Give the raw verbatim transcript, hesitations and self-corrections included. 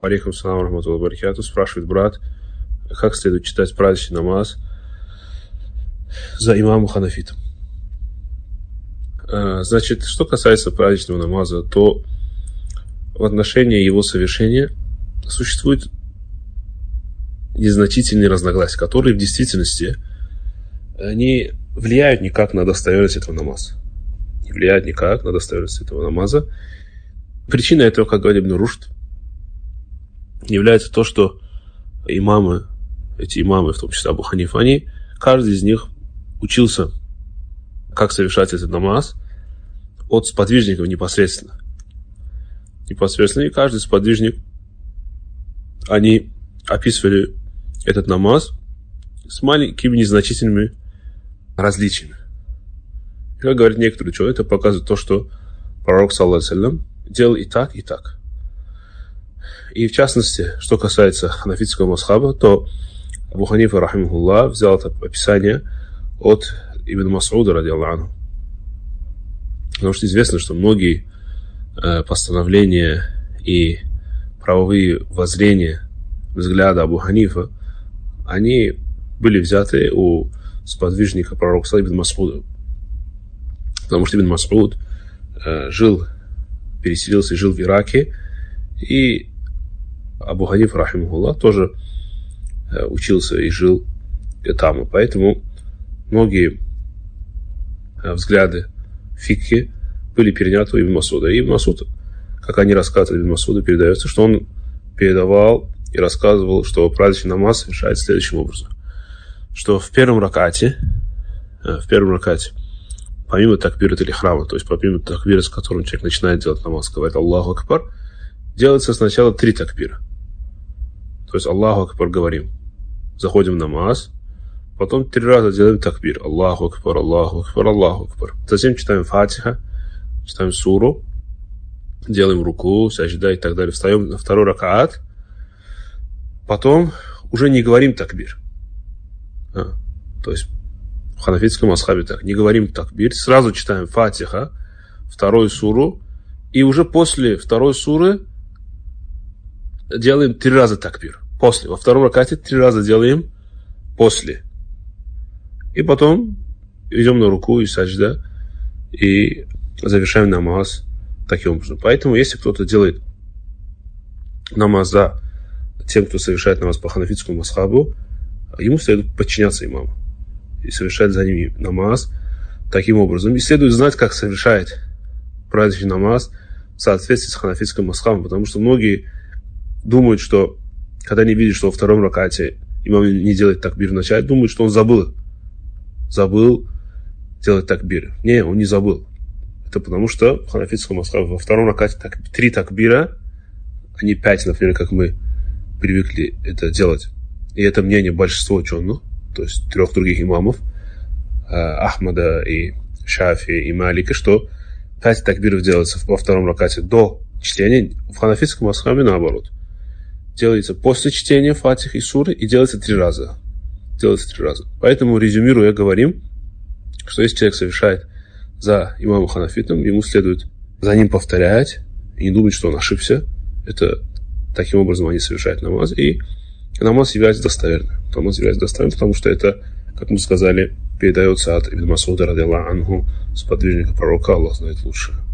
Алейкум салам рахматуллахи ва баракату. Спрашивает брат, как следует читать праздничный намаз за имамом ханафитом. Значит, что касается праздничного намаза, то в отношении его совершения существует незначительные разногласия, которые в действительности не влияют никак на достоверность этого намаза. Не влияют никак на достоверность этого намаза. Причина этого, как говорит Ибн Рушд, является то, что имамы, эти имамы, в том числе Абу Ханифа, они, каждый из них учился, как совершать этот намаз от сподвижников непосредственно. Непосредственно, и каждый сподвижник, они описывали этот намаз с маленькими незначительными различиями. И, как говорят некоторые ученые, это показывает то, что пророк, саллаллаху алейхи ва саллям, делал и так, и так. И в частности, что касается ханафитского мазхаба, то Абу Ханифа, рахимахуллах, взял это описание от Ибн Мас'уда, ради Аллаху. Потому что известно, что многие э, постановления и правовые воззрения, взгляды Абу Ханифа, они были взяты у сподвижника пророка Ибн Мас'уда. Потому что Ибн Мас'уд э, жил, переселился и жил в Ираке, и Абу Ханиф, рахимахуллах, тоже э, учился и жил там. И поэтому многие э, взгляды фикхи были переняты у Ибн Мас'уда. И Ибн Мас'уд, как они рассказывали, Ибн Мас'уда передается, что он передавал и рассказывал, что праздничный намаз совершается следующим образом. Что в первом ракате, э, в первом ракате, помимо такбира иль-ихрама, то есть помимо такбира, с которым человек начинает делать намаз, говорит Аллаху Акбар, делается сначала три такбира. То есть Аллаху Акбар говорим, заходим в намаз, потом три раза делаем такбир. Аллаху Акбар, Аллаху Акбар, Аллаху Акбар. Затем читаем Фатиха, читаем суру, делаем руку, сажда и так далее. Встаем на второй ракаат, потом уже не говорим такбир. А, то есть в ханафитском мазхабе так, не говорим такбир, сразу читаем Фатиха, вторую суру, и уже после второй суры делаем три раза такбир. После. Во втором ракате три раза делаем после. И потом идем на руку и сажда и завершаем намаз таким образом. Поэтому, если кто-то делает намаз за тем, кто совершает намаз по ханафитскому мазхабу, ему следует подчиняться имаму и совершать за ними намаз таким образом. И следует знать, как совершает праздничный намаз в соответствии с ханафитским мазхабом, потому что многие думают, что когда они видят, что во втором ракате имам не делает такбир в начале, думают, что он забыл. Забыл делать такбир. Не, он не забыл. Это потому что в ханафитском мазхабе во втором ракате так, три такбира, а не пять, например, как мы привыкли это делать. И это мнение большинства ученых, то есть трех других имамов, Ахмада и Шафи и Малика, что пять такбиров делается во втором ракате до чтения. В ханафитском мазхабе наоборот. Делается после чтения Фатих и Суры и делается три раза. Делается три раза. Поэтому, резюмируя, говорим, что если человек совершает за имамом ханафитом, ему следует за ним повторять и не думать, что он ошибся. Это таким образом они совершают намаз. И намаз является достоверным. Намаз является достоверным, потому что это, как мы сказали, передается от Ибн Мас'уда, ради Аллаху анху, сподвижника пророка, Аллах знает лучше.